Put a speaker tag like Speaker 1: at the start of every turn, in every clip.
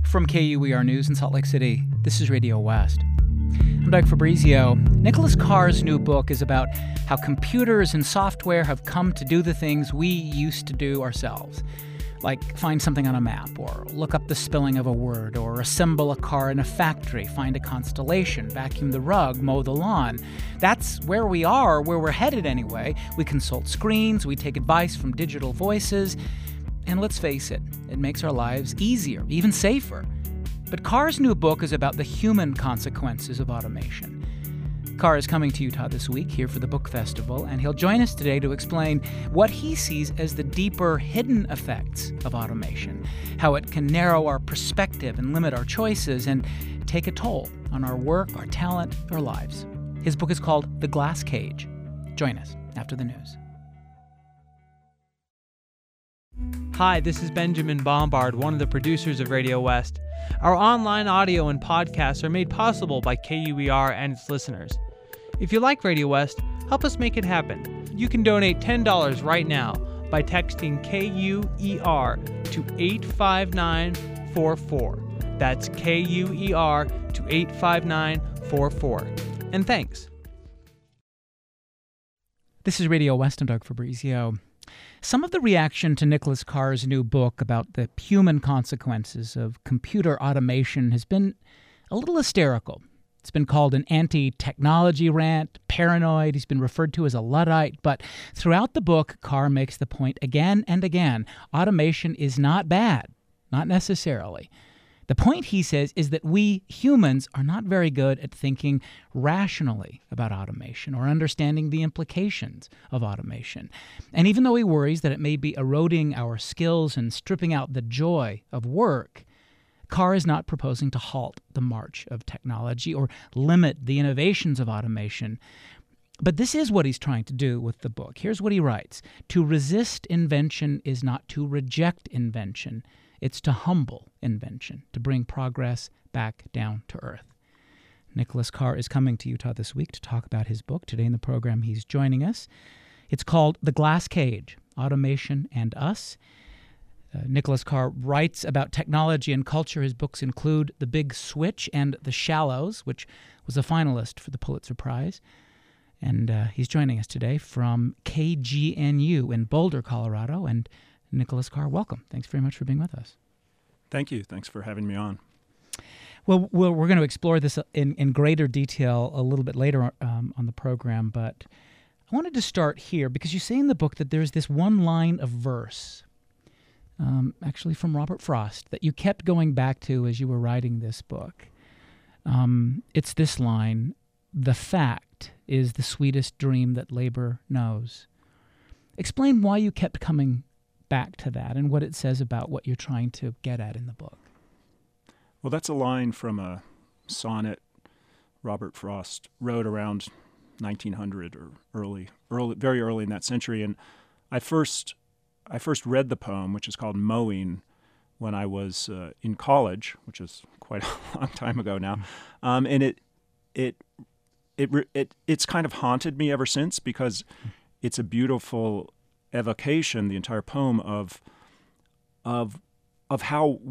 Speaker 1: From KUER News in Salt Lake City, this is Radio West. I'm Doug Fabrizio. Nicholas Carr's new book is about how computers and software have come to do the things we used to do ourselves, like find something on a map, or look up the spelling of a word, or assemble a car in a factory, find a constellation, vacuum the rug, mow the lawn. That's where we are, where we're headed anyway. We consult screens, we take advice from digital voices, and let's face it, it makes our lives easier, even safer. But Carr's new book is about the human consequences of automation. Carr is coming to Utah this week here for the Book Festival, and he'll join us today to explain what he sees as the deeper, hidden effects of automation, how it can narrow our perspective and limit our choices and take a toll on our work, our talent, our lives. His book is called The Glass Cage. Join us after the news.
Speaker 2: Hi, this is Benjamin Bombard, one of the producers of Radio West. Our online audio and podcasts are made possible by KUER and its listeners. If you like Radio West, help us make it happen. You can donate $10 right now by texting KUER to 85944. That's KUER to 85944. And thanks.
Speaker 1: This is Radio West. I'm Doug Fabrizio. Some of the reaction to Nicholas Carr's new book about the human consequences of computer automation has been a little hysterical. It's been called an anti-technology rant, paranoid. He's been referred to as a Luddite. But throughout the book, Carr makes the point again and again, automation is not bad, not necessarily. The point, he says, is that we humans are not very good at thinking rationally about automation or understanding the implications of automation. And even though he worries that it may be eroding our skills and stripping out the joy of work, Carr is not proposing to halt the march of technology or limit the innovations of automation. But this is what he's trying to do with the book. Here's what he writes. To resist invention is not to reject invention. It's to humble invention, to bring progress back down to earth. Nicholas Carr is coming to Utah this week to talk about his book. Today in the program, he's joining us. It's called The Glass Cage, Automation and Us. Nicholas Carr writes about technology and culture. His books include The Big Switch and The Shallows, which was a finalist for the Pulitzer Prize. And he's joining us today from KGNU in Boulder, Colorado. And Nicholas Carr, welcome. Thanks very much for being with us.
Speaker 3: Thank you. Thanks for having me on.
Speaker 1: Well, we're going to explore this in greater detail a little bit later on the program, but I wanted to start here because you say in the book that there's this one line of verse, actually from Robert Frost, that you kept going back to as you were writing this book. It's this line, "The fact is the sweetest dream that labor knows." Explain why you kept coming back to that and what it says about what you're trying to get at in the book.
Speaker 3: Well, that's a line from a sonnet Robert Frost wrote around 1900 or very early in that century. And I first read the poem, which is called Mowing, when I was in college, which is quite a long time ago now. And it's kind of haunted me ever since because it's a beautiful evocation, the entire poem, of how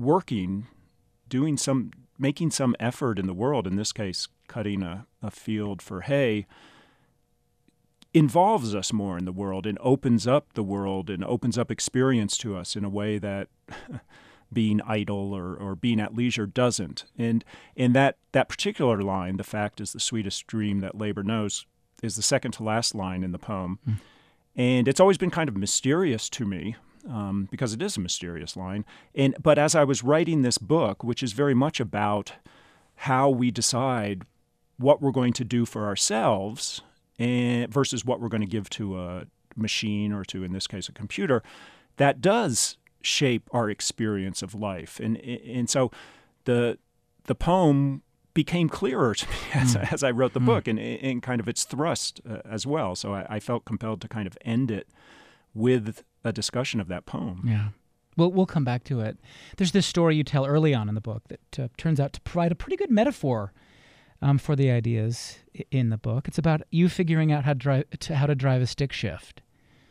Speaker 3: making some effort in the world, in this case cutting a field for hay, involves us more in the world and opens up the world and opens up experience to us in a way that being idle or being at leisure doesn't. And that particular line, "The fact is the sweetest dream that labor knows," is the second to last line in the poem. And it's always been kind of mysterious to me because it is a mysterious line. But as I was writing this book, which is very much about how we decide what we're going to do for ourselves versus what we're going to give to a machine or to, in this case, a computer, that does shape our experience of life. And so the poem became clearer to me as I wrote the book and kind of its thrust as well. So I felt compelled to kind of end it with a discussion of that poem.
Speaker 1: Yeah. Well, we'll come back to it. There's this story you tell early on in the book that turns out to provide a pretty good metaphor for the ideas in the book. It's about you figuring out how to drive a stick shift.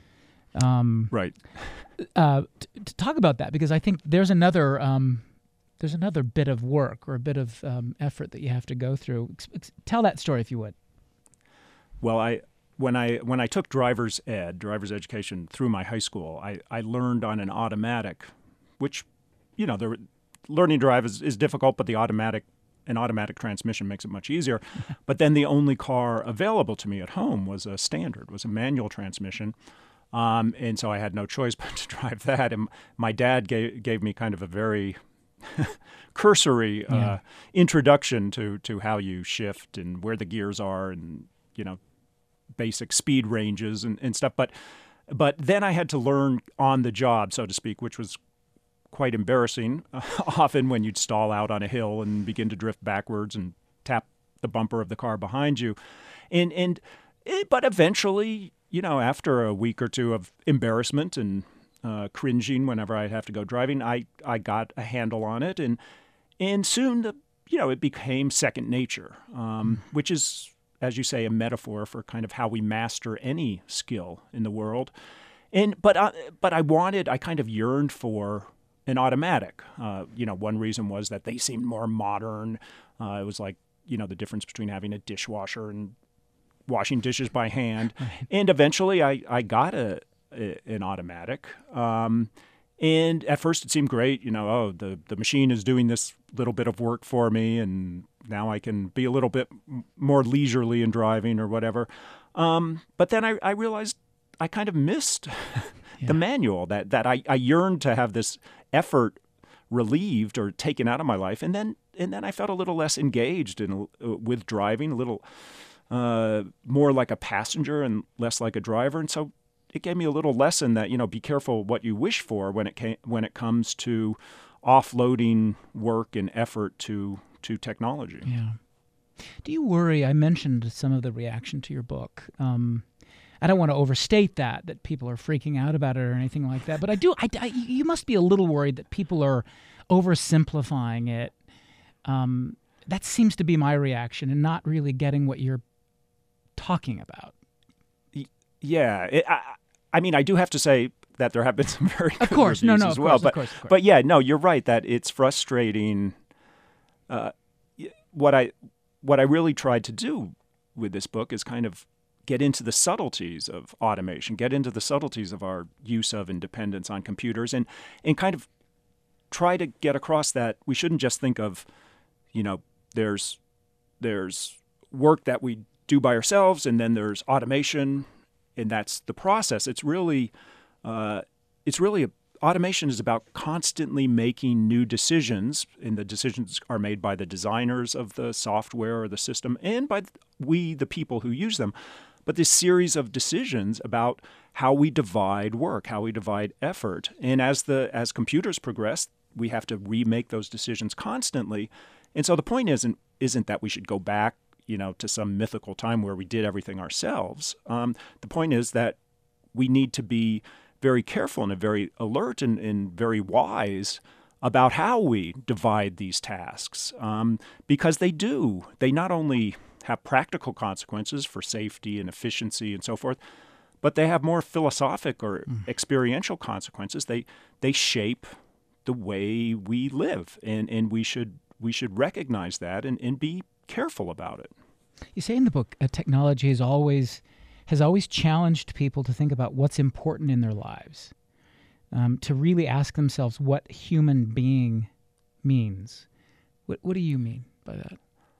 Speaker 3: Right.
Speaker 1: To talk about that, because I think there's another there's another bit of work or a bit of effort that you have to go through. Tell that story if you would.
Speaker 3: Well, when I took driver's education through my high school, I learned on an automatic, which, the learning to drive is difficult, but an automatic transmission makes it much easier. But then the only car available to me at home was a manual transmission. And so I had no choice but to drive that. And my dad gave me kind of a very cursory introduction to how you shift and where the gears are and, basic speed ranges and stuff. But then I had to learn on the job, so to speak, which was quite embarrassing often when you'd stall out on a hill and begin to drift backwards and tap the bumper of the car behind you. But eventually, after a week or two of embarrassment and cringing whenever I'd have to go driving, I got a handle on it. And soon, it became second nature, which is, as you say, a metaphor for kind of how we master any skill in the world. But I kind of yearned for an automatic. One reason was that they seemed more modern. It was like, the difference between having a dishwasher and washing dishes by hand. Right. And eventually I got an automatic. And at first it seemed great, the machine is doing this little bit of work for me, and now I can be a little bit more leisurely in driving or whatever. But then I realized I kind of missed the manual, that I yearned to have this effort relieved or taken out of my life. And then I felt a little less engaged with driving, a little more like a passenger and less like a driver. And so it gave me a little lesson that, be careful what you wish for when it comes to offloading work and effort to technology.
Speaker 1: Yeah. Do you worry? I mentioned some of the reaction to your book. I don't want to overstate that people are freaking out about it or anything like that, but I do. You must be a little worried that people are oversimplifying it. That seems to be my reaction, and not really getting what you're talking about.
Speaker 3: Yeah, I do have to say that there have been some very good reviews as well. But yeah, no, you're right that it's frustrating. What I really tried to do with this book is kind of get into the subtleties of automation, get into the subtleties of our use of and dependence on computers, and kind of try to get across that we shouldn't just think of, there's work that we do by ourselves, and then there's automation, and that's the process. It's really automation is about constantly making new decisions, and the decisions are made by the designers of the software or the system and by the people who use them. But this series of decisions about how we divide work, how we divide effort. And as computers progress, we have to remake those decisions constantly. And so the point isn't that we should go back, to some mythical time where we did everything ourselves. The point is that we need to be very careful and very alert and very wise about how we divide these tasks, because they not only have practical consequences for safety and efficiency and so forth, but they have more philosophic or experiential consequences. They shape the way we live, and we should recognize that and be careful about it.
Speaker 1: You say in the book, technology has always challenged people to think about what's important in their lives, to really ask themselves what human being means. What do you mean by that?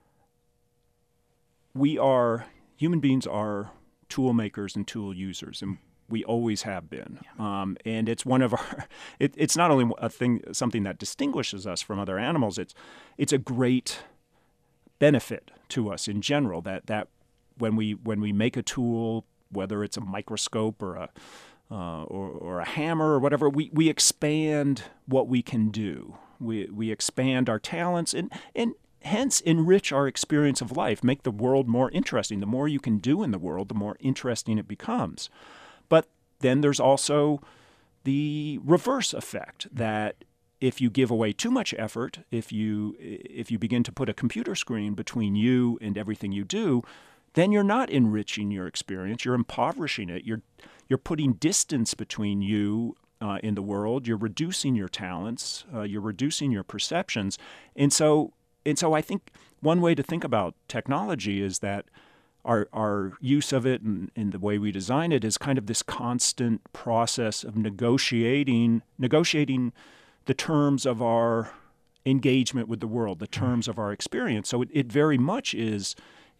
Speaker 3: Human beings are tool makers and tool users, and we always have been. Yeah. And it's one of it's not only something that distinguishes us from other animals, it's a great benefit to us in general that when we make a tool, whether it's a microscope or a hammer or whatever, we expand what we can do. We expand our talents and hence enrich our experience of life, make the world more interesting. The more you can do in the world, the more interesting it becomes. But then there's also the reverse effect that if you give away too much effort, if you begin to put a computer screen between you and everything you do, then you're not enriching your experience. You're impoverishing it. You're putting distance between you in the world. You're reducing your talents. You're reducing your perceptions. And so I think one way to think about technology is that our use of it and the way we design it is kind of this constant process of negotiating the terms of our engagement with the world, the terms of our experience. So it very much is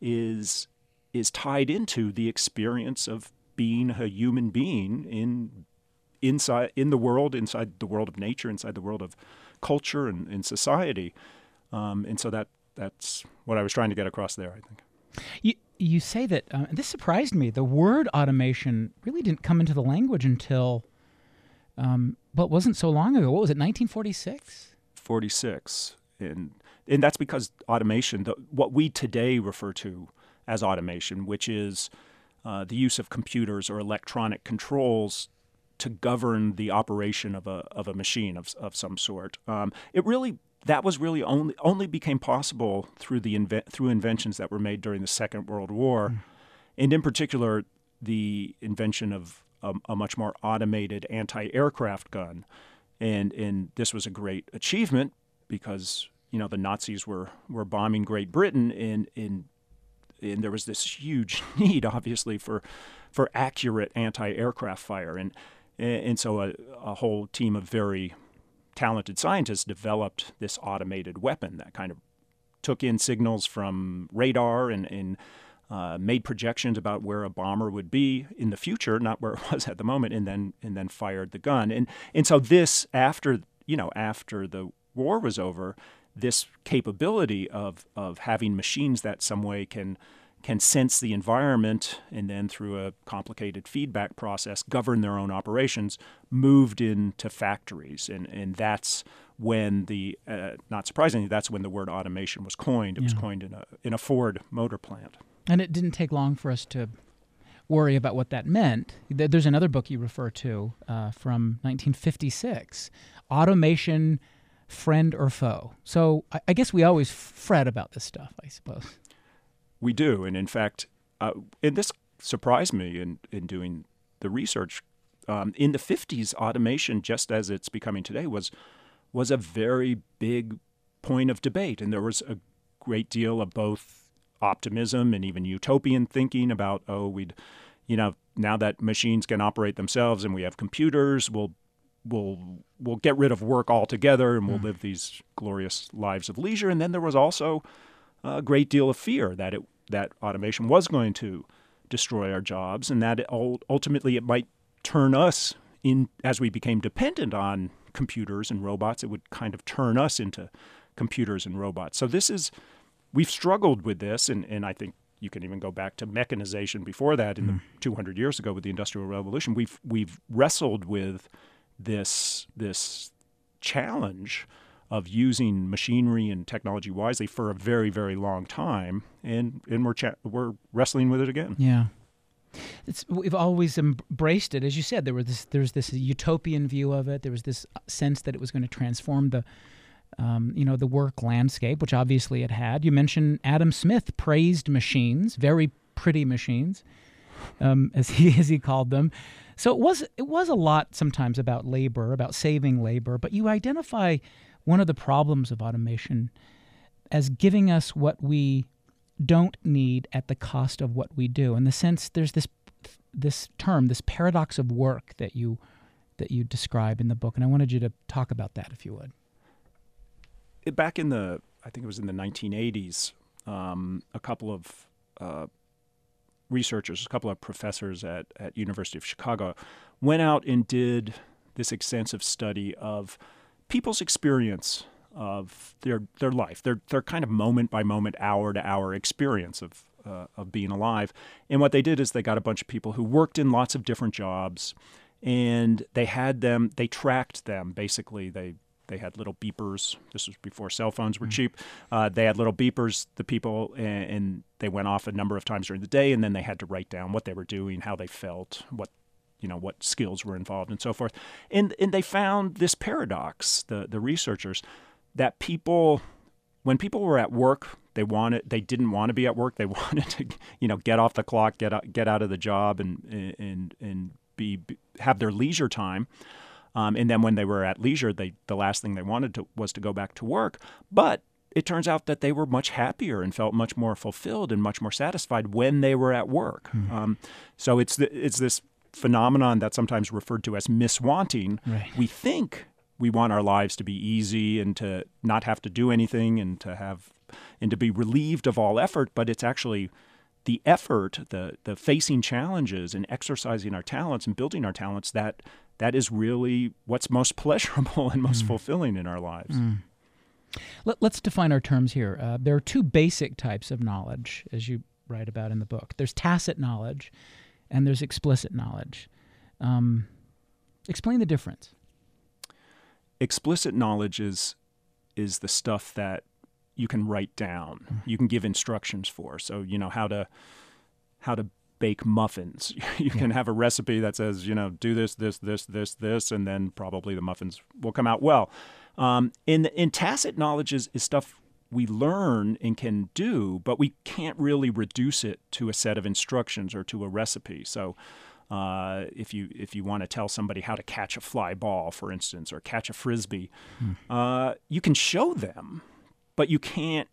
Speaker 3: tied into the experience of being a human being inside the world of nature, inside the world of culture and society. And so that's what I was trying to get across there, I think.
Speaker 1: You say that, this surprised me, the word automation really didn't come into the language until, but wasn't so long ago. What was it, 1946?
Speaker 3: 46. And that's because automation, what we today refer to as automation, which is the use of computers or electronic controls to govern the operation of a machine of some sort. That was really only became possible through through inventions that were made during the Second World War, and in particular the invention of a much more automated anti-aircraft gun, and this was a great achievement because the Nazis were bombing Great Britain, and there was this huge need, obviously, for accurate anti-aircraft fire, and so a whole team of very talented scientists developed this automated weapon that kind of took in signals from radar and made projections about where a bomber would be in the future, not where it was at the moment, and then fired the gun. And so this, after the war was over, this capability of having machines that some way can sense the environment and then through a complicated feedback process govern their own operations moved into factories. And that's when not surprisingly, that's when the word automation was coined. It was coined in a Ford motor plant.
Speaker 1: And it didn't take long for us to worry about what that meant. There's another book you refer to from 1956, Automation, Friend or Foe. So I guess we always fret about this stuff, I suppose.
Speaker 3: We do, and in fact, and this surprised me in doing the research. In the 50s, automation, just as it's becoming today, was a very big point of debate, and there was a great deal of both optimism and even utopian thinking about, now that machines can operate themselves and we have computers, we'll get rid of work altogether and we'll live these glorious lives of leisure. And then there was also a great deal of fear that automation was going to destroy our jobs, and that ultimately it might turn us in, as we became dependent on computers and robots, it would kind of turn us into computers and robots. So we've struggled with this, and I think you can even go back to mechanization before that, in the 200 years ago with the Industrial Revolution. We've wrestled with this challenge of using machinery and technology wisely for a very, very long time, and we're wrestling with it again.
Speaker 1: Yeah, we've always embraced it, as you said. There's this utopian view of it. There was this sense that it was going to transform the work landscape, which obviously it had. You mentioned Adam Smith praised machines, very pretty machines, as he called them. So it was a lot sometimes about labor, about saving labor, but you identify one of the problems of automation as giving us what we don't need at the cost of what we do. In the sense, there's this term, this paradox of work that you describe in the book, and I wanted you to talk about that, if you would.
Speaker 3: Back in I think it was in the 1980s, a couple of researchers, a couple of professors at University of Chicago went out and did this extensive study of people's experience of their life, their kind of moment by moment, hour to hour experience of being alive. And what they did is they got a bunch of people who worked in lots of different jobs, and they tracked them. Basically, they had little beepers. This was before cell phones were cheap. They had little beepers, the people, and they went off a number of times during the day, and then they had to write down what they were doing, how they felt, what skills were involved, and so forth. And they found this paradox, the researchers, that when people were at work, they didn't want to be at work. They wanted to, get off the clock, get out of the job, and have their leisure time. And then when they were at leisure, the last thing they wanted was to go back to work. But it turns out that they were much happier and felt much more fulfilled and much more satisfied when they were at work. So it's this phenomenon that's sometimes referred to as miswanting.
Speaker 1: Right.
Speaker 3: We think we want our lives to be easy and to not have to do anything and to be relieved of all effort, but it's actually the effort, the facing challenges and exercising our talents and building our talents that is really what's most pleasurable and most fulfilling in our lives.
Speaker 1: Let's define our terms here. There are two basic types of knowledge, as you write about in the book. There's tacit knowledge, and there's explicit knowledge. Explain the difference.
Speaker 3: Explicit knowledge is the stuff that you can write down. You can give instructions for. So how to bake muffins. You can have a recipe that says do this, and then probably the muffins will come out well. In tacit knowledge is stuff we learn and can do, but we can't really reduce it to a set of instructions or to a recipe. So if you want to tell somebody how to catch a fly ball, for instance, or catch a frisbee, you can show them, but you can't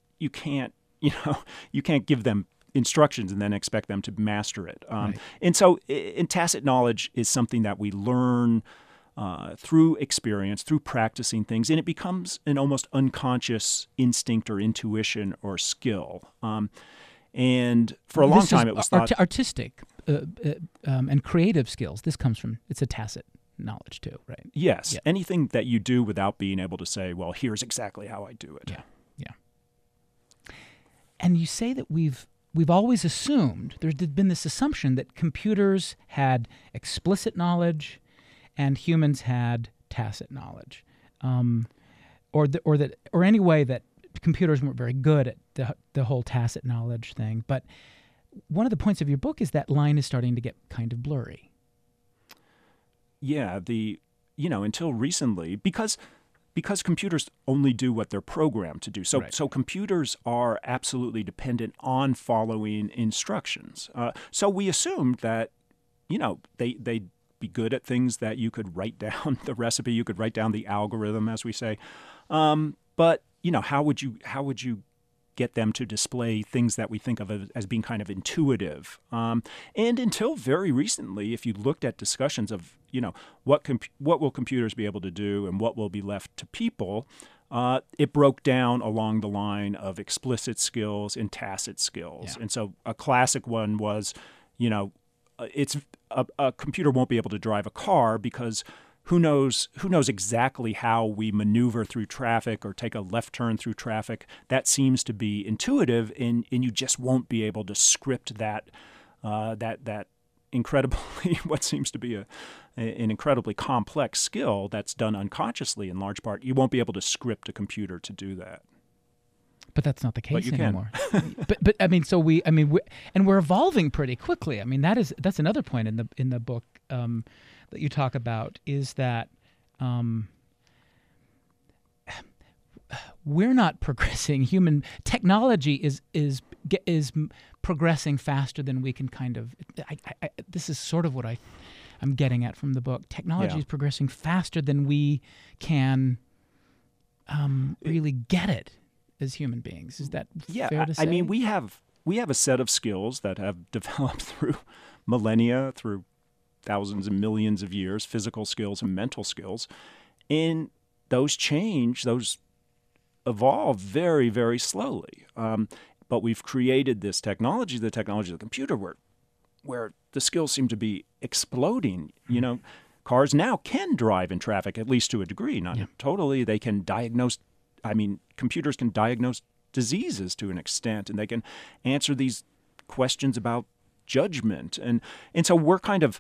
Speaker 3: give them instructions and then expect them to master it.
Speaker 1: Right.
Speaker 3: And so in tacit knowledge is something that we learn through experience, through practicing things, and it becomes an almost unconscious instinct or intuition or skill. And for a long time, it was thought
Speaker 1: artistic and creative skills. This comes from it's a tacit knowledge too, right?
Speaker 3: Yes,
Speaker 1: Yeah.
Speaker 3: anything that you do without being able to say, "Well, here's exactly how I do it."
Speaker 1: Yeah. And you say that we've always assumed there's been this assumption that computers had explicit knowledge and humans had tacit knowledge, or any way that computers weren't very good at the whole tacit knowledge thing. But one of the points of your book is that line is starting to get kind of blurry.
Speaker 3: Yeah, until recently, because computers only do what they're programmed to do. So
Speaker 1: Right.
Speaker 3: so computers are absolutely dependent on following instructions. So we assumed that they'd be good at things that you could write down the recipe, you could write down the algorithm, as we say. But how would you get them to display things that we think of as being kind of intuitive? And until very recently, if you looked at discussions of what will computers be able to do and what will be left to people, it broke down along the line of explicit skills and tacit skills.
Speaker 1: Yeah.
Speaker 3: And so a classic one was, it's a computer won't be able to drive a car because who knows exactly how we maneuver through traffic or take a left turn through traffic. That seems to be intuitive, and you just won't be able to script that incredibly what seems to be an incredibly complex skill that's done unconsciously in large part. You won't be able to script a computer to do that.
Speaker 1: But that's not the
Speaker 3: But
Speaker 1: case
Speaker 3: you can.
Speaker 1: anymore. but I mean, we're evolving pretty quickly. I mean, that's another point in the book that you talk about is that we're not progressing. Human technology is progressing faster than we can kind of. This is sort of what I'm getting at from the book. Technology
Speaker 3: Yeah.
Speaker 1: is progressing faster than we can really get it as human beings. Is that fair to say?
Speaker 3: I mean, we have a set of skills that have developed through millennia, through thousands and millions of years, physical skills and mental skills, and those evolve very, very slowly. But we've created this technology, the technology of the computer, where the skills seem to be exploding. Cars now can drive in traffic, at least to a degree, not totally. They can diagnose. Computers can diagnose diseases to an extent, and they can answer these questions about judgment. And so we're kind of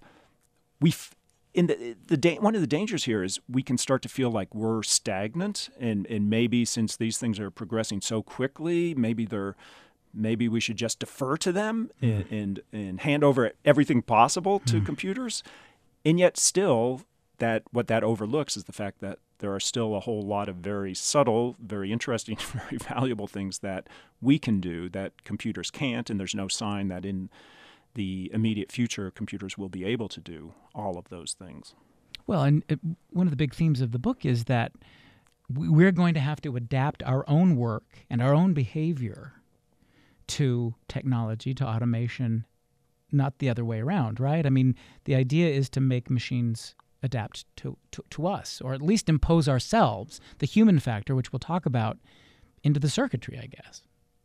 Speaker 3: one of the dangers here is we can start to feel like we're stagnant, and maybe since these things are progressing so quickly, maybe we should just defer to them and hand over everything possible to computers. And yet still, what that overlooks is the fact that there are still a whole lot of very subtle, very interesting, very valuable things that we can do that computers can't, and there's no sign that in the immediate future computers will be able to do all of those things.
Speaker 1: Well, and one of the big themes of the book is that we're going to have to adapt our own work and our own behavior to technology, to automation, not the other way around, right? I mean, the idea is to make machines adapt to us, or at least impose ourselves, the human factor, which we'll talk about, into the circuitry, I guess.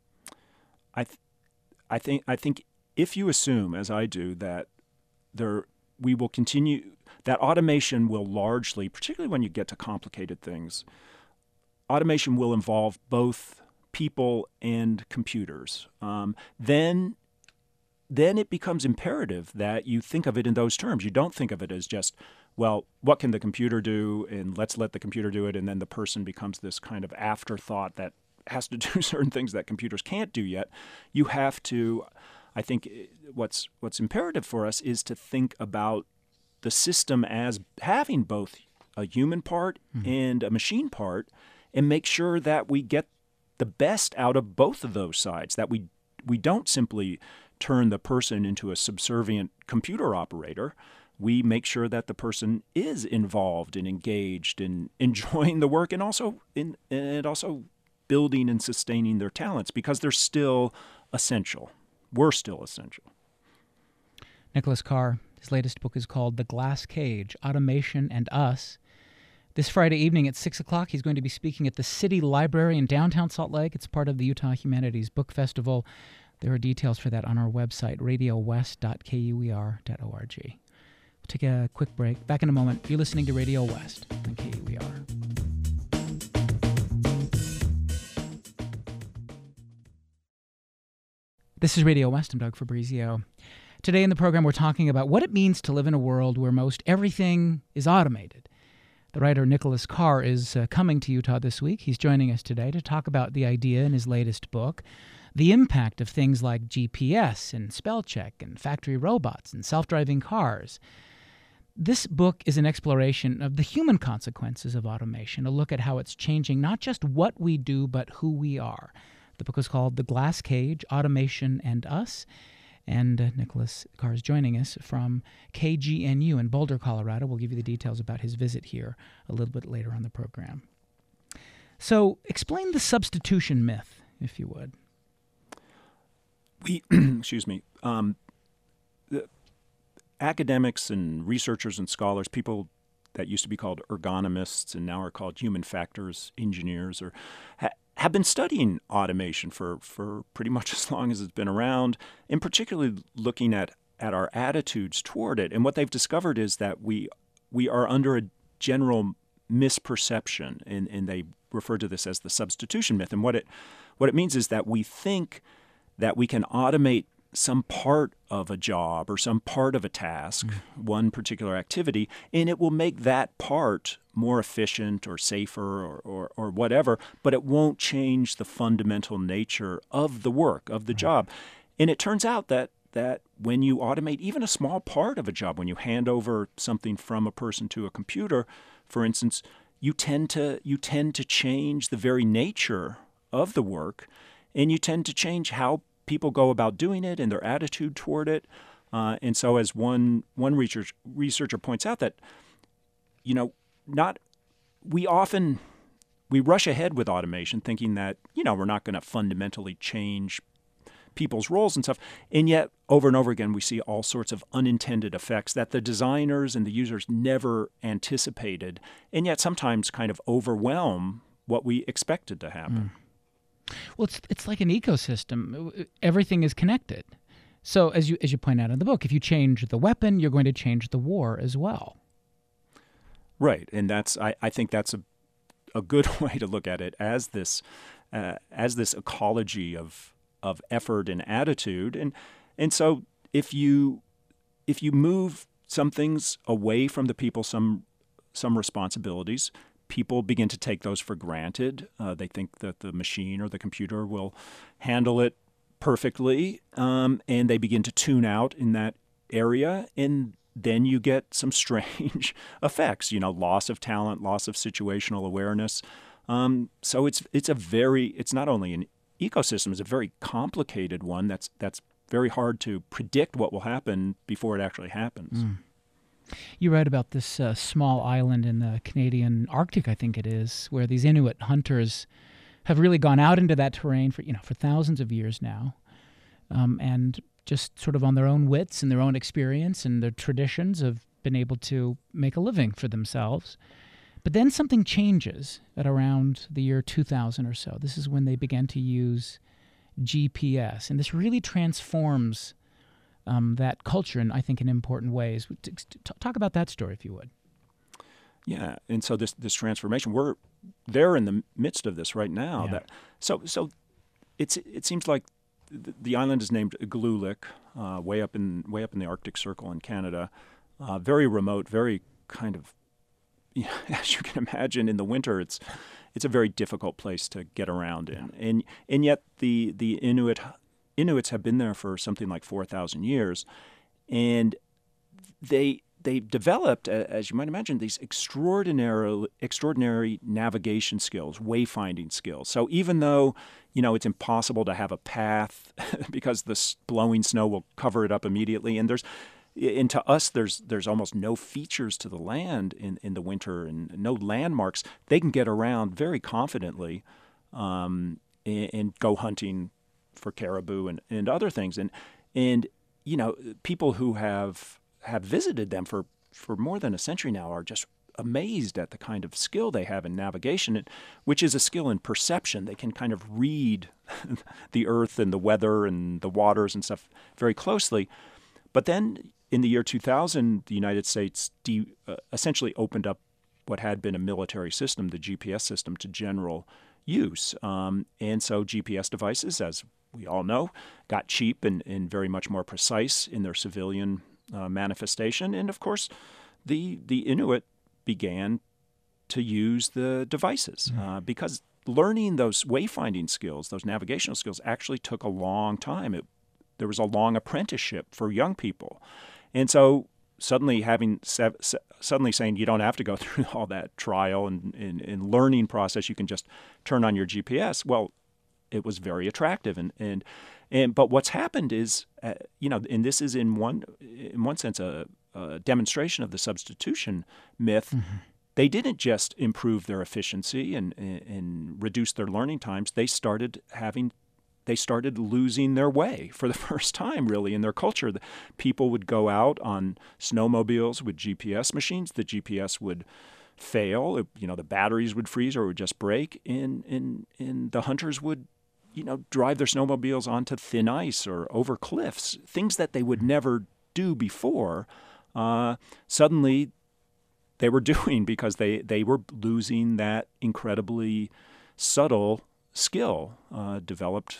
Speaker 3: I think if you assume, as I do, that we will continue, that automation will largely, particularly when you get to complicated things, automation will involve both people and computers. Then it becomes imperative that you think of it in those terms. You don't think of it as just, well, what can the computer do, and let's let the computer do it, and then the person becomes this kind of afterthought that has to do certain things that computers can't do yet. You have to, I think what's imperative for us is to think about the system as having both a human part and a machine part, and make sure that we get the best out of both of those sides, that we don't simply turn the person into a subservient computer operator. We make sure that the person is involved and engaged and enjoying the work, and also building and sustaining their talents, because they're still essential. We're still essential.
Speaker 1: Nicholas Carr, his latest book is called The Glass Cage, Automation and Us. This Friday evening at 6 o'clock, he's going to be speaking at the City Library in downtown Salt Lake. It's part of the Utah Humanities Book Festival. There are details for that on our website, radiowest.kuer.org. We'll take a quick break. Back in a moment. You're listening to Radio West on KUER. This is Radio West. I'm Doug Fabrizio. Today in the program, we're talking about what it means to live in a world where most everything is automated. The writer Nicholas Carr is coming to Utah this week. He's joining us today to talk about the idea in his latest book, the impact of things like GPS and spell check and factory robots and self-driving cars. This book is an exploration of the human consequences of automation, a look at how it's changing not just what we do, but who we are. The book is called The Glass Cage, Automation and Us. And Nicholas Carr is joining us from KGNU in Boulder, Colorado. We'll give you the details about his visit here a little bit later on the program. So explain the substitution myth, if you would.
Speaker 3: Excuse me. The academics and researchers and scholars, people that used to be called ergonomists and now are called human factors engineers, or have been studying automation for pretty much as long as it's been around, and particularly looking at our attitudes toward it. And what they've discovered is that we are under a general misperception, and they refer to this as the substitution myth. And what it means is that we think that we can automate some part of a job or some part of a task, one particular activity, and it will make that part more efficient or safer or whatever, but it won't change the fundamental nature of the work, of the job. And it turns out that when you automate even a small part of a job, when you hand over something from a person to a computer, for instance, you tend to change the very nature of the work, and you tend to change how people go about doing it and their attitude toward it. And so as one researcher points out that, we rush ahead with automation thinking that, we're not going to fundamentally change people's roles and stuff. And yet over and over again, we see all sorts of unintended effects that the designers and the users never anticipated, and yet sometimes kind of overwhelm what we expected to happen.
Speaker 1: Well, it's like an ecosystem. Everything is connected. So as you point out in the book, if you change the weapon, you're going to change the war as well.
Speaker 3: Right, and I think that's a good way to look at it, as this ecology of effort and attitude. And so if you move some things away from the people, some responsibilities, people begin to take those for granted. They think that the machine or the computer will handle it perfectly, and they begin to tune out in that area, and then you get some strange effects, loss of talent, loss of situational awareness. So it's not only an ecosystem, it's a very complicated one that's very hard to predict what will happen before it actually happens.
Speaker 1: You read about this small island in the Canadian Arctic, I think it is, where these Inuit hunters have really gone out into that terrain for thousands of years now, and just sort of on their own wits and their own experience and their traditions have been able to make a living for themselves. But then something changes at around the year 2000 or so. This is when they began to use GPS, and this really transforms that culture in, I think, in important ways. Talk about that story, if you would.
Speaker 3: Yeah, and so this transformation, they're in the midst of this right now.
Speaker 1: Yeah.
Speaker 3: So it seems like the island is named Igloolik, way up in the Arctic Circle in Canada, very remote, very kind of, as you can imagine, in the winter it's a very difficult place to get around in, and yet the Inuits have been there for something like 4,000 years, and they developed, as you might imagine, these extraordinary navigation skills, wayfinding skills. So even though it's impossible to have a path because the blowing snow will cover it up immediately, and to us there's almost no features to the land in the winter and no landmarks, they can get around very confidently and go hunting for caribou and other things. And people who have visited them for more than a century now are just amazed at the kind of skill they have in navigation, which is a skill in perception. They can kind of read the earth and the weather and the waters and stuff very closely. But then in the year 2000, the United States essentially opened up what had been a military system, the GPS system, to general use. And so GPS devices, as we all know, got cheap and very much more precise in their civilian manifestation. And of course, the Inuit began to use the devices because learning those wayfinding skills, those navigational skills, actually took a long time. There was a long apprenticeship for young people. And so suddenly saying you don't have to go through all that trial and learning process, you can just turn on your GPS. Well, it was very attractive, but what's happened is, and this is in one sense a demonstration of the substitution myth. Mm-hmm. They didn't just improve their efficiency and reduce their learning times. They started losing their way for the first time, really, in their culture. The people would go out on snowmobiles with GPS machines. The GPS would fail. The batteries would freeze or would just break, and the hunters would drive their snowmobiles onto thin ice or over cliffs, things that they would never do before. Suddenly they were doing because they were losing that incredibly subtle skill developed,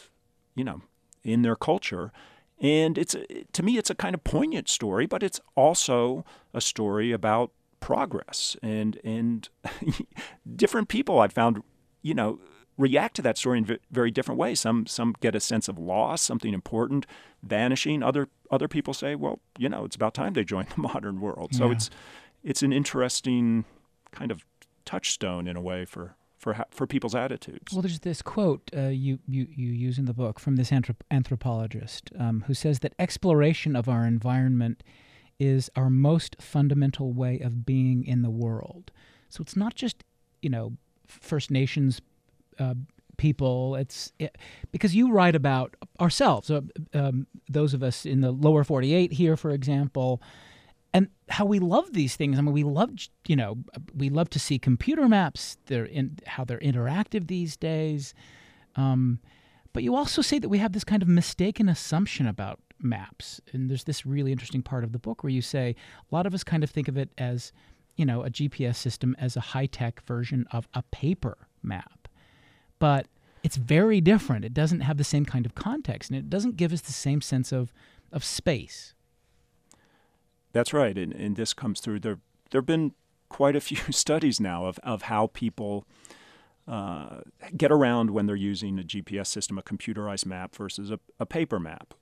Speaker 3: in their culture. And to me, it's a kind of poignant story, but it's also a story about progress and different people I've found, react to that story in very different ways. Some get a sense of loss, something important vanishing. Other people say, well, it's about time they joined the modern world. So it's an interesting kind of touchstone in a way for people's attitudes.
Speaker 1: Well, there's this quote you use in the book from this anthropologist who says that exploration of our environment is our most fundamental way of being in the world. So it's not just First Nations people. Because you write about ourselves, those of us in the lower 48 here, for example, and how we love these things. I mean, we love to see computer maps. How they're interactive these days. But you also say that we have this kind of mistaken assumption about maps. And there's this really interesting part of the book where you say a lot of us kind of think of it as, a GPS system as a high-tech version of a paper map. But it's very different. It doesn't have the same kind of context, and it doesn't give us the same sense of space.
Speaker 3: That's right, and this comes through. There have been quite a few studies now of how people get around when they're using a GPS system, a computerized map versus a paper map.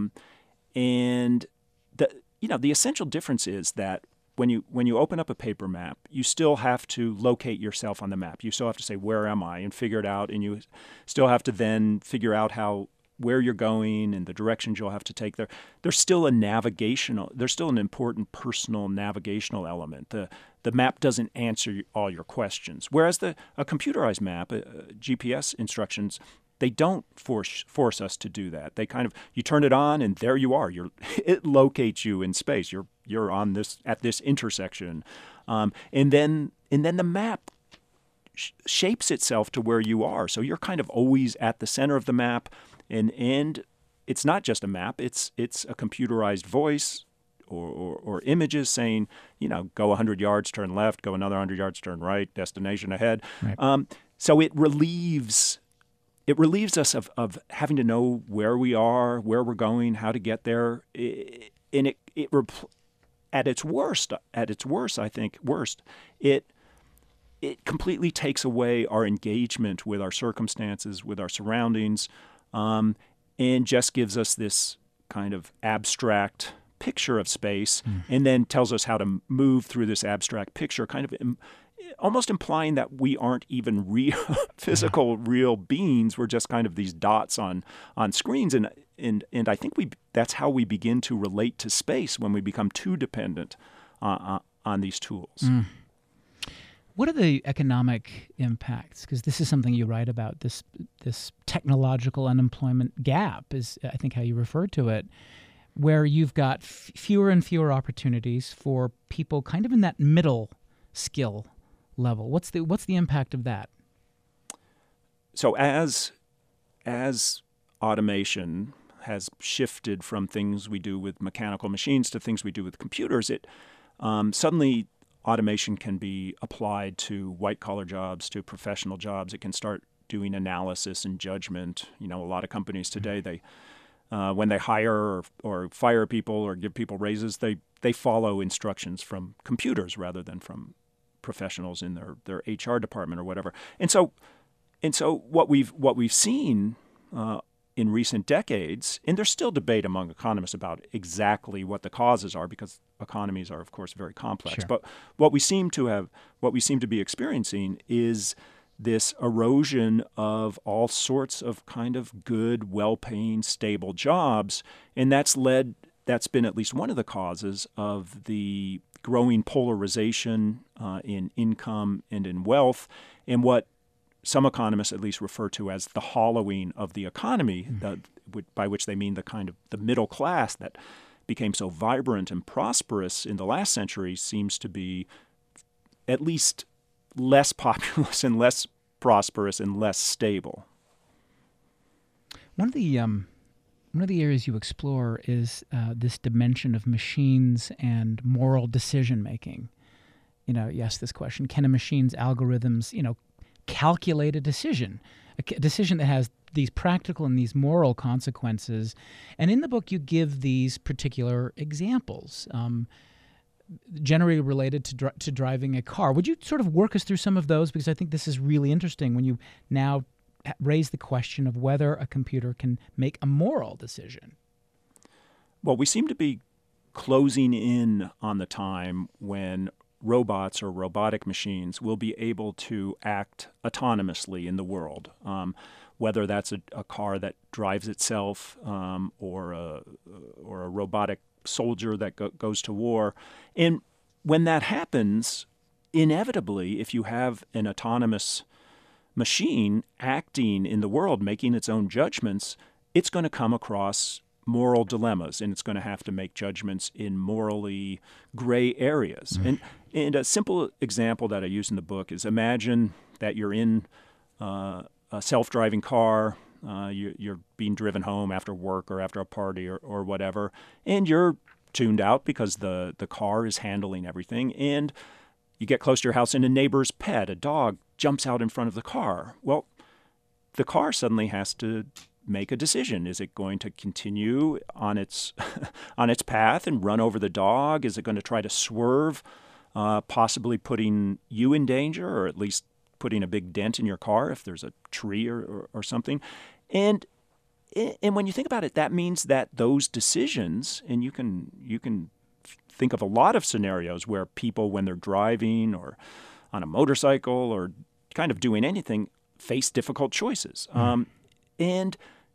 Speaker 3: And the essential difference is that when you open up a paper map, you still have to locate yourself on the map. You still have to say, where am I, and figure it out. And you still have to then figure out how where you're going and the directions you'll have to take there. There's still an important personal navigational element. The map doesn't answer all your questions. Whereas a computerized map, GPS instructions, they don't force us to do that. They you turn it on and there you are. It locates you in space. You're on at this intersection, and then the map shapes itself to where you are. So you're kind of always at the center of the map, and it's not just a map. It's a computerized voice or images saying, go 100 yards, turn left, go another 100 yards, turn right, destination ahead.
Speaker 1: Right.
Speaker 3: So it relieves us of having to know where we are, where we're going, how to get there. And at its worst, I think, it completely takes away our engagement with our circumstances, with our surroundings, and just gives us this kind of abstract picture of space, and then tells us how to move through this abstract picture, kind of almost implying that we aren't even real, real beings. We're just kind of these dots on screens, and I think that's how we begin to relate to space when we become too dependent on these tools.
Speaker 1: What are the economic impacts? Because this is something you write about, this technological unemployment gap is, I think, how you refer to it, where you've got fewer and fewer opportunities for people kind of in that middle skill level. What's the impact of that?
Speaker 3: So as automation has shifted from things we do with mechanical machines to things we do with computers, it suddenly automation can be applied to white-collar jobs, to professional jobs. It can start doing analysis and judgment. A lot of companies today, when they hire or fire people or give people raises, they follow instructions from computers rather than from professionals in their HR department or whatever. And so what we've seen in recent decades, and there's still debate among economists about exactly what the causes are, because economies are, of course, very complex.
Speaker 1: Sure.
Speaker 3: But what we seem to be experiencing is this erosion of all sorts of kind of good, well-paying, stable jobs, and that's been at least one of the causes of the growing polarization in income and in wealth, and what some economists at least refer to as the hollowing of the economy, by which they mean the middle class that became so vibrant and prosperous in the last century seems to be at least less populous and less prosperous and less stable.
Speaker 1: One of the areas you explore is this dimension of machines and moral decision making. You ask this question: can a machine's algorithms, calculate a decision that has these practical and these moral consequences? And in the book, you give these particular examples, generally related to driving a car. Would you sort of work us through some of those? Because I think this is really interesting when you now raise the question of whether a computer can make a moral decision.
Speaker 3: Well, we seem to be closing in on the time when robots or robotic machines will be able to act autonomously in the world, whether that's a car that drives itself or a robotic soldier that goes to war. And when that happens, inevitably, if you have an autonomous machine acting in the world, making its own judgments, it's going to come across moral dilemmas, and it's going to have to make judgments in morally gray areas. And a simple example that I use in the book is, imagine that you're in a self-driving car, you're being driven home after work or after a party or whatever, and you're tuned out because the car is handling everything, and you get close to your house and a neighbor's pet, a dog, jumps out in front of the car. Well, the car suddenly has to make a decision. Is it going to continue on its path and run over the dog? Is it going to try to swerve, possibly putting you in danger, or at least putting a big dent in your car if there's a tree or something? And when you think about it, that means that those decisions, and you can think of a lot of scenarios where people, when they're driving or on a motorcycle or kind of doing anything, face difficult choices. And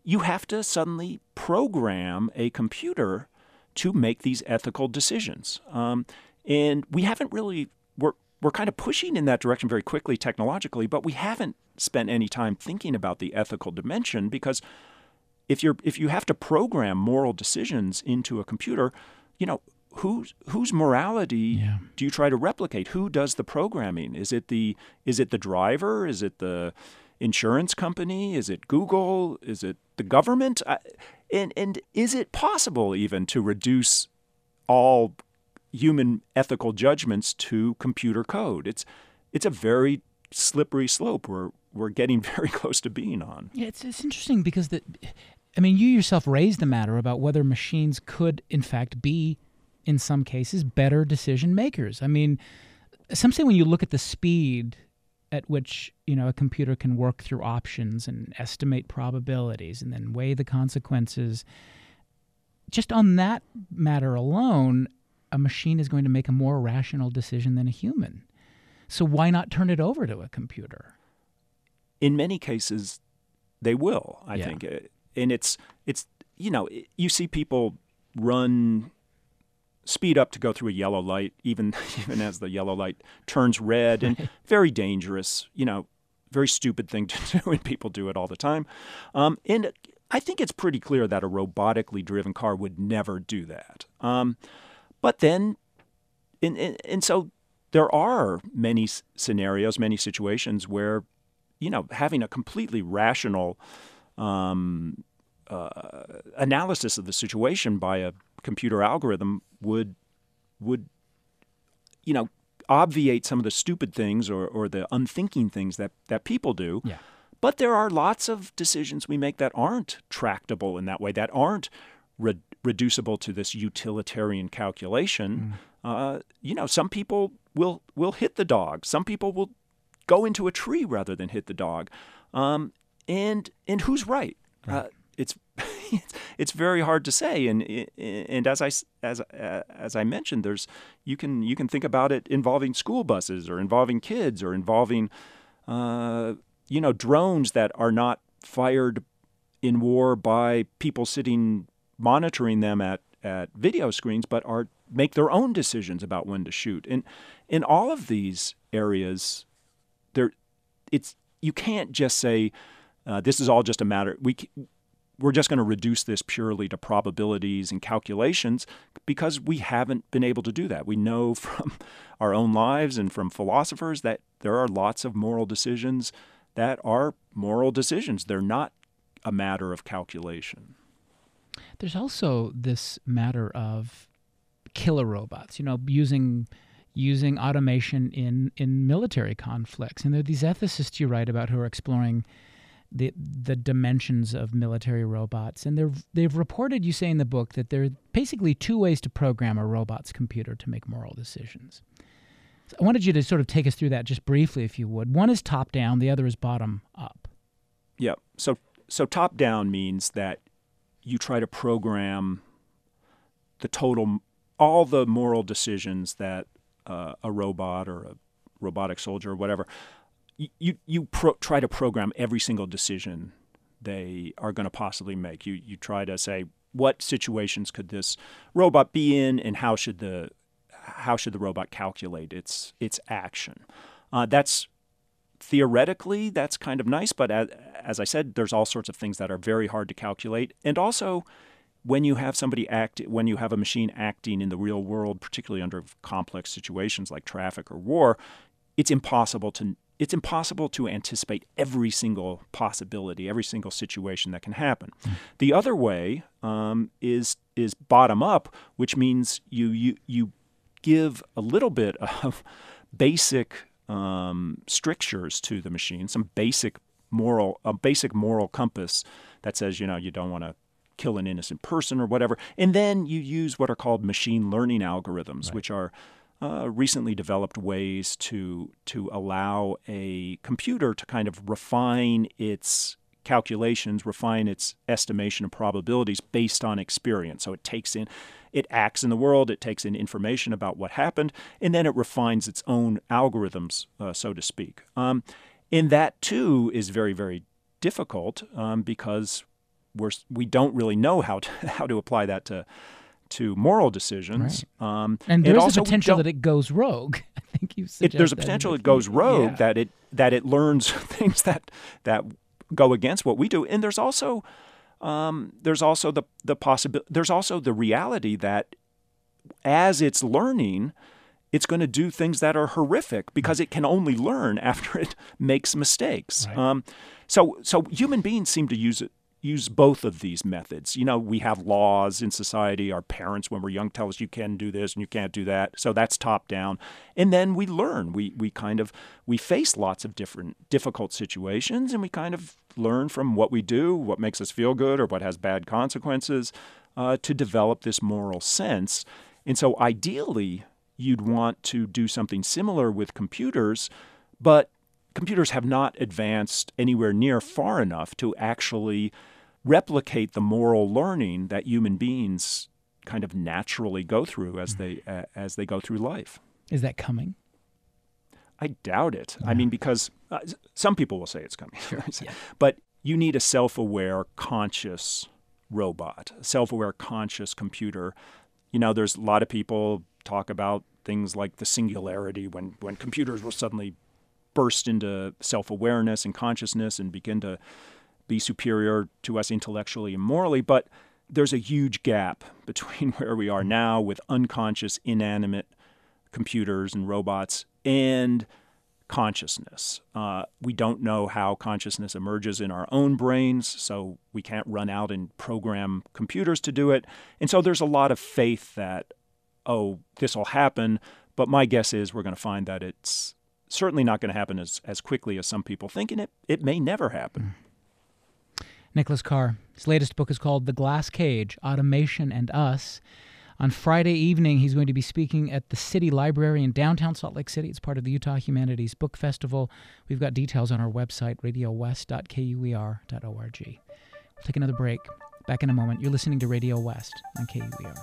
Speaker 3: you have to suddenly program a computer to make these ethical decisions. And we haven't really, we're kind of pushing in that direction very quickly technologically, but we haven't spent any time thinking about the ethical dimension, because if you have to program moral decisions into a computer, whose morality do you try to replicate? Who does the programming? Is it the driver? Is it the insurance company? Is it Google? Is it the government? And is it possible even to reduce all human ethical judgments to computer code? It's a very slippery slope we're getting very close to being on.
Speaker 1: Yeah, it's interesting because you yourself raised the matter about whether machines could in fact be, in some cases, better decision makers. I mean, some say when you look at the speed at which a computer can work through options and estimate probabilities and then weigh the consequences, just on that matter alone, a machine is going to make a more rational decision than a human. So why not turn it over to a computer?
Speaker 3: In many cases, they will, I think. And it's you see people speed up to go through a yellow light, even as the yellow light turns red, and very dangerous, very stupid thing to do, and people do it all the time. And I think it's pretty clear that a robotically driven car would never do that. But then, and so there are many scenarios, many situations where, having a completely rational analysis of the situation by a computer algorithm would obviate some of the stupid things or the unthinking things that people do.
Speaker 1: Yeah.
Speaker 3: But there are lots of decisions we make that aren't tractable in that way, that aren't reducible to this utilitarian calculation. Some people will hit the dog. Some people will go into a tree rather than hit the dog. And who's right? It's very hard to say. And as I mentioned, you can think about it involving school buses or involving kids or involving drones that are not fired in war by people sitting monitoring them at video screens, but make their own decisions about when to shoot. And in all of these areas, you can't just say this is all just a matter. We're just going to reduce this purely to probabilities and calculations, because we haven't been able to do that. We know from our own lives and from philosophers that there are lots of moral decisions that are moral decisions. They're not a matter of calculation.
Speaker 1: There's also this matter of killer robots, using automation in military conflicts. And there are these ethicists you write about who are exploring the dimensions of military robots. And they've reported, you say in the book, that there are basically two ways to program a robot's computer to make moral decisions. So I wanted you to sort of take us through that just briefly, if you would. One is top-down, the other is bottom-up.
Speaker 3: Yeah. So top-down means that you try to program all the moral decisions that a robot or a robotic soldier or whatever, you try to program every single decision they are going to possibly make. You try to say, what situations could this robot be in, and how should the robot calculate its action? That's theoretically, that's kind of nice, but as I said, there's all sorts of things that are very hard to calculate. And also, when you have a machine acting in the real world, particularly under complex situations like traffic or war, it's impossible to anticipate every single possibility, every single situation that can happen. The other way is bottom up, which means you give a little bit of basic strictures to the machine, some basic moral compass that says you don't want to kill an innocent person or whatever, and then you use what are called machine learning algorithms, which are recently developed ways to allow a computer to kind of refine its calculations, refine its estimation of probabilities based on experience. So it acts in the world, it takes in information about what happened, and then it refines its own algorithms, so to speak. And that, too, is very, very difficult because we don't really know how to apply that to moral decisions.
Speaker 1: Right. And there is a potential that it goes rogue. I think you suggest
Speaker 3: there's a potential it goes rogue, that it learns things that go against what we do. And there's also the possibility. There's also the reality that as it's learning, it's going to do things that are horrific because it can only learn after it makes mistakes.
Speaker 1: Right.
Speaker 3: So human beings seem to use both of these methods. We have laws in society. Our parents, when we're young, tell us you can do this and you can't do that. So that's top down. And then we learn. We face lots of difficult situations, and we kind of learn from what we do, what makes us feel good or what has bad consequences, to develop this moral sense. And so ideally, you'd want to do something similar with computers, but computers have not advanced anywhere near far enough to actually replicate the moral learning that human beings kind of naturally go through as they go through life.
Speaker 1: Is that coming?
Speaker 3: I doubt it.
Speaker 1: Yeah.
Speaker 3: I mean, because some people will say it's coming.
Speaker 1: Sure. Yeah.
Speaker 3: But you need a self-aware, conscious robot, a self-aware, conscious computer. There's a lot of people talk about things like the singularity, when computers will suddenly burst into self-awareness and consciousness and begin to be superior to us intellectually and morally. But there's a huge gap between where we are now with unconscious, inanimate computers and robots and consciousness. We don't know how consciousness emerges in our own brains, so we can't run out and program computers to do it. And so there's a lot of faith that, this will happen, but my guess is we're going to find that it's certainly not going to happen as quickly as some people think, and it may never happen.
Speaker 1: Nicholas Carr, his latest book is called The Glass Cage, Automation and Us. On Friday evening, he's going to be speaking at the City Library in downtown Salt Lake City. It's part of the Utah Humanities Book Festival. We've got details on our website, radiowest.kuer.org. We'll take another break. Back in a moment. You're listening to Radio West on KUER.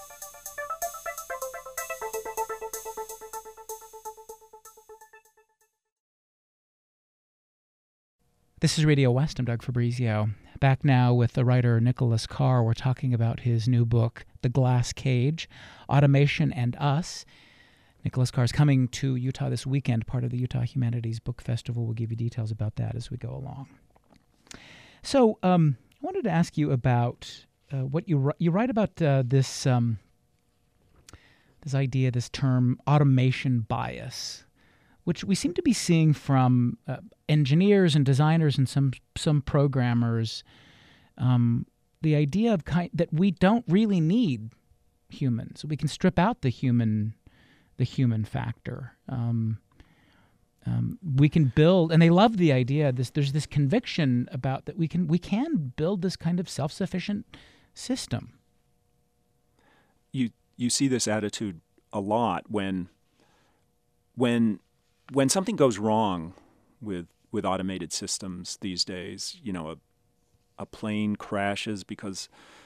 Speaker 1: This is Radio West. I'm Doug Fabrizio. Back now with the writer Nicholas Carr. We're talking about his new book, The Glass Cage, Automation and Us. Nicholas Carr is coming to Utah this weekend, part of the Utah Humanities Book Festival. We'll give you details about that as we go along. So I wanted to ask you about what you write about this idea, this term, automation bias, which we seem to be seeing from engineers and designers and some programmers. The idea of that we don't really need humans. We can strip out the human factor. We can build, and they love the idea. There's this conviction about that we can build this kind of self-sufficient system.
Speaker 3: You see this attitude a lot when something goes wrong with automated systems these days. A plane crashes because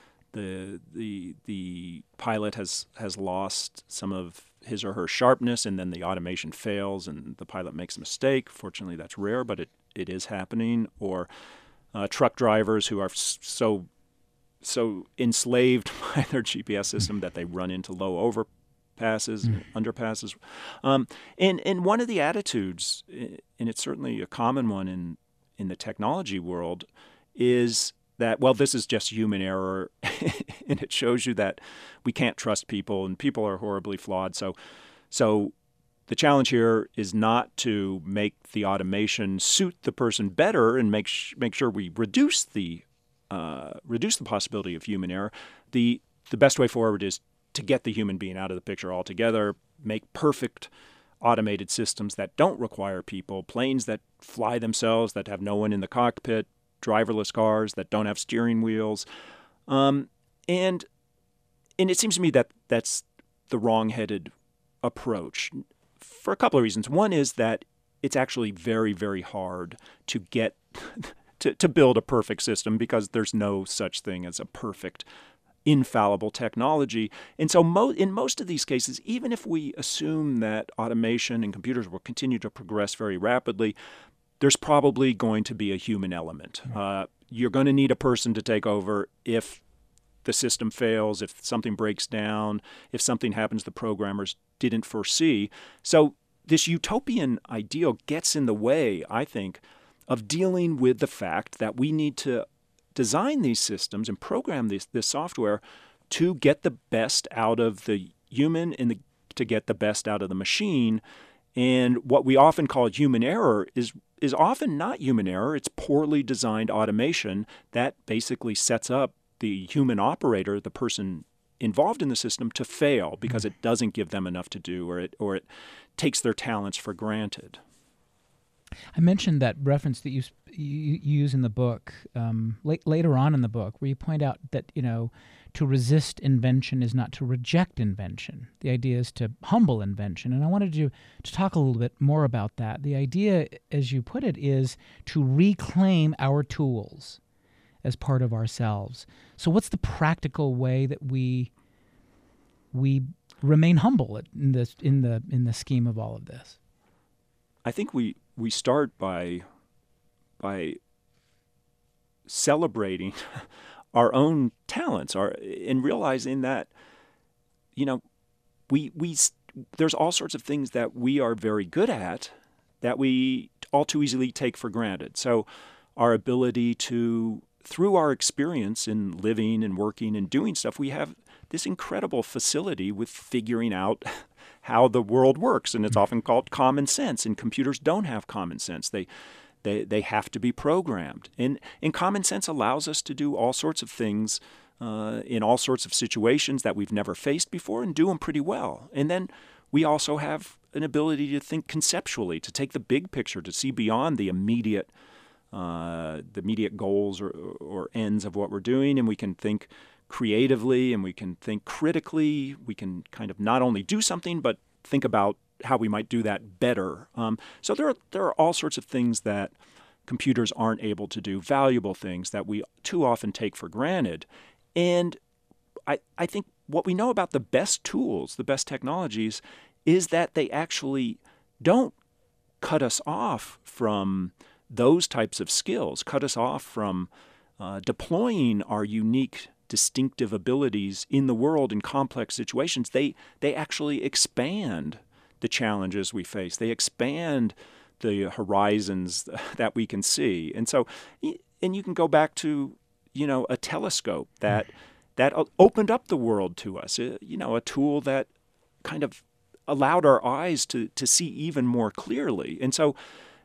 Speaker 3: the pilot has lost some of his or her sharpness, and then the automation fails and the pilot makes a mistake. Fortunately, that's rare, but it is happening. Or truck drivers who are so enslaved by their GPS system that they run into low overpasses, underpasses. And one of the attitudes, and it's certainly a common one in the technology world, is that, well, this is just human error, and it shows you that we can't trust people, and people are horribly flawed. So the challenge here is not to make the automation suit the person better and make sure we reduce the possibility of human error. The best way forward is to get the human being out of the picture altogether, make perfect automated systems that don't require people, planes that fly themselves, that have no one in the cockpit, driverless cars that don't have steering wheels. And it seems to me that that's the wrong-headed approach for a couple of reasons. One is that it's actually very, very hard to get to build a perfect system, because there's no such thing as a perfect, infallible technology. And so in most of these cases, even if we assume that automation and computers will continue to progress very rapidly, there's probably going to be a human element. you're going to need a person to take over if the system fails, if something breaks down, if something happens the programmers didn't foresee. So this utopian ideal gets in the way, I think, of dealing with the fact that we need to design these systems and program this software to get the best out of the human and to get the best out of the machine. And what we often call human error is often not human error. It's poorly designed automation that basically sets up the human operator, the person involved in the system, to fail because it doesn't give them enough to do, or it takes their talents for granted.
Speaker 1: I mentioned that reference that you use in the book later on in the book, where you point out that to resist invention is not to reject invention. The idea is to humble invention, and I wanted you to talk a little bit more about that. The idea, as you put it, is to reclaim our tools as part of ourselves. So, what's the practical way that we remain humble in the scheme of all of this?
Speaker 3: I think we start by celebrating our own talents, and realizing that there's all sorts of things that we are very good at that we all too easily take for granted. So our ability to, through our experience in living and working and doing stuff, we have this incredible facility with figuring out how the world works, and it's often called common sense, and computers don't have common sense. They have to be programmed. And common sense allows us to do all sorts of things in all sorts of situations that we've never faced before and do them pretty well. And then we also have an ability to think conceptually, to take the big picture, to see beyond the immediate goals or ends of what we're doing, and we can think creatively and we can think critically. We can kind of not only do something, but think about how we might do that better. So there are all sorts of things that computers aren't able to do, valuable things that we too often take for granted. And I think what we know about the best tools, the best technologies, is that they actually don't cut us off from those types of skills, cut us off from deploying our unique, distinctive abilities in the world in complex situations. They actually expand the challenges we face. They expand the horizons that we can see. And so, and you can go back to, a telescope that opened up the world to us, a tool that kind of allowed our eyes to see even more clearly. And so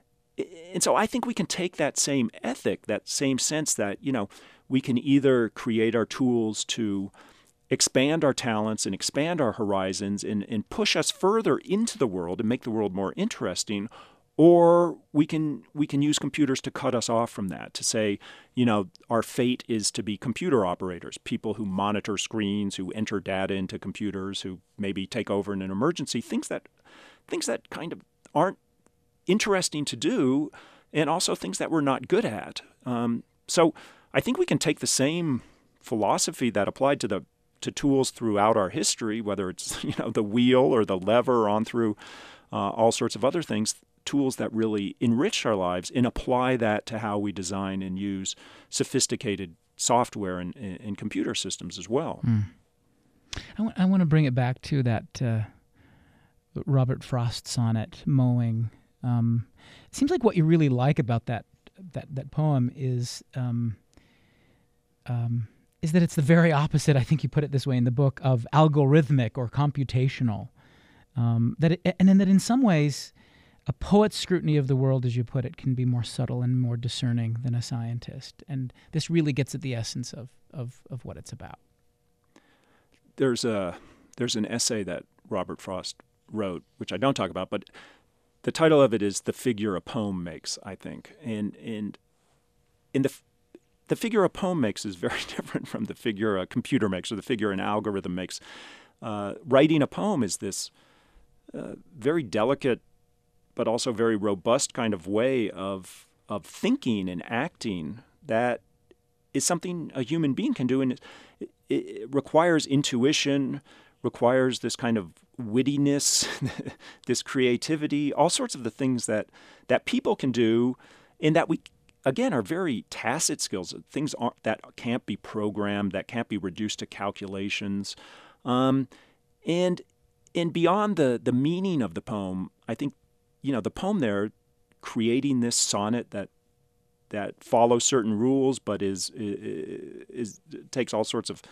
Speaker 3: I think we can take that same ethic, that same sense that, we can either create our tools to expand our talents and expand our horizons and push us further into the world and make the world more interesting, or we can use computers to cut us off from that, to say, our fate is to be computer operators, people who monitor screens, who enter data into computers, who maybe take over in an emergency, things that kind of aren't interesting to do, and also things that we're not good at. So I think we can take the same philosophy that applied to tools throughout our history, whether it's the wheel or the lever, on through all sorts of other things, tools that really enrich our lives, and apply that to how we design and use sophisticated software and computer systems as well.
Speaker 1: I want to bring it back to that Robert Frost sonnet, Mowing. It seems like what you really like about that poem is that it's the very opposite, I think you put it this way in the book, of algorithmic or computational. And that in some ways, a poet's scrutiny of the world, as you put it, can be more subtle and more discerning than a scientist. And this really gets at the essence of what it's about.
Speaker 3: There's an essay that Robert Frost wrote, which I don't talk about, but the title of it is "The Figure a Poem Makes," I think. And in the figure a poem makes is very different from the figure a computer makes or the figure an algorithm makes. Writing a poem is this very delicate but also very robust kind of way of thinking and acting that is something a human being can do, and it requires intuition, requires this kind of wittiness, this creativity, all sorts of the things that people can do, and that again, are very tacit skills, things that can't be programmed, that can't be reduced to calculations. And beyond the meaning of the poem, I think, the poem there, creating this sonnet that follows certain rules, but is takes all sorts of,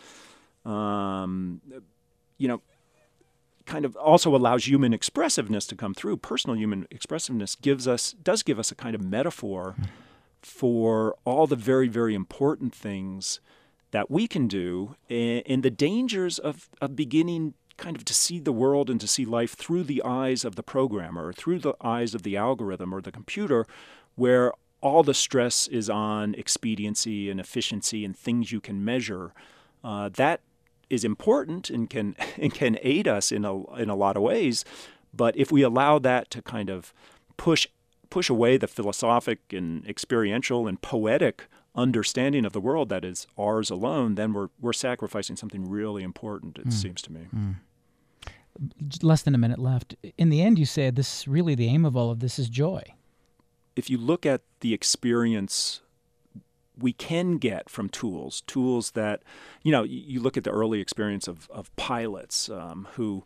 Speaker 3: kind of also allows human expressiveness to come through. Personal human expressiveness does give us a kind of metaphor for all the very, very important things that we can do, and the dangers of beginning kind of to see the world and to see life through the eyes of the programmer, or through the eyes of the algorithm or the computer, where all the stress is on expediency and efficiency and things you can measure. That is important and can aid us in a lot of ways, but if we allow that to kind of push away the philosophic and experiential and poetic understanding of the world that is ours alone, then we're sacrificing something really important, it seems to me.
Speaker 1: Less than a minute left. In the end, you said this really the aim of all of this is joy.
Speaker 3: If you look at the experience we can get from tools that, you look at the early experience of pilots who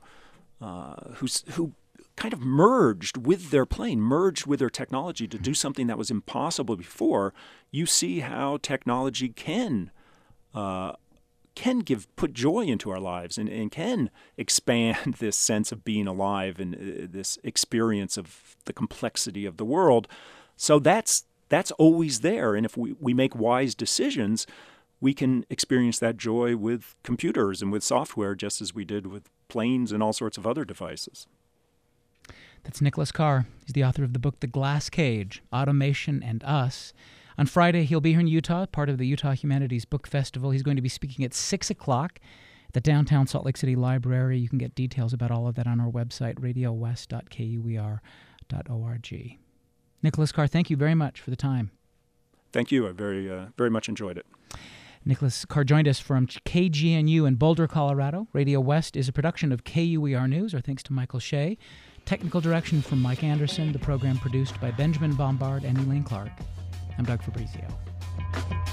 Speaker 3: kind of merged with their plane, merged with their technology to do something that was impossible before. You see how technology can put joy into our lives and can expand this sense of being alive and this experience of the complexity of the world. So that's always there. And if we make wise decisions, we can experience that joy with computers and with software, just as we did with planes and all sorts of other devices.
Speaker 1: That's Nicholas Carr. He's the author of the book The Glass Cage, Automation and Us. On Friday, he'll be here in Utah, part of the Utah Humanities Book Festival. He's going to be speaking at 6 o'clock at the downtown Salt Lake City Library. You can get details about all of that on our website, radiowest.kuer.org. Nicholas Carr, thank you very much for the time.
Speaker 3: Thank you. I very much enjoyed it.
Speaker 1: Nicholas Carr joined us from KGNU in Boulder, Colorado. Radio West is a production of KUER News. Our thanks to Michael Shea. Technical direction from Mike Anderson. The program produced by Benjamin Bombard and Elaine Clark. I'm Doug Fabrizio.